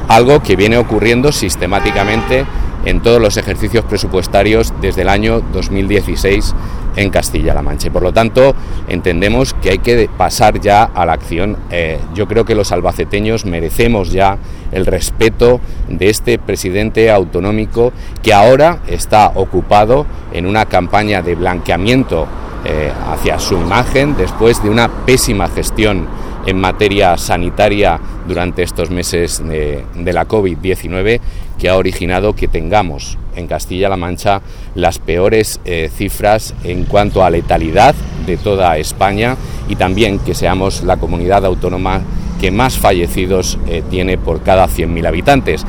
algo que viene ocurriendo sistemáticamente en todos los ejercicios presupuestarios desde el año 2016 en Castilla-La Mancha. Y por lo tanto, entendemos que hay que pasar ya a la acción. Yo creo que los albaceteños merecemos ya el respeto de este presidente autonómico que ahora está ocupado en una campaña de blanqueamiento hacia su imagen después de una pésima gestión en materia sanitaria durante estos meses de la COVID-19, que ha originado que tengamos en Castilla-La Mancha las peores cifras en cuanto a letalidad de toda España, y también que seamos la comunidad autónoma que más fallecidos tiene por cada 100.000 habitantes.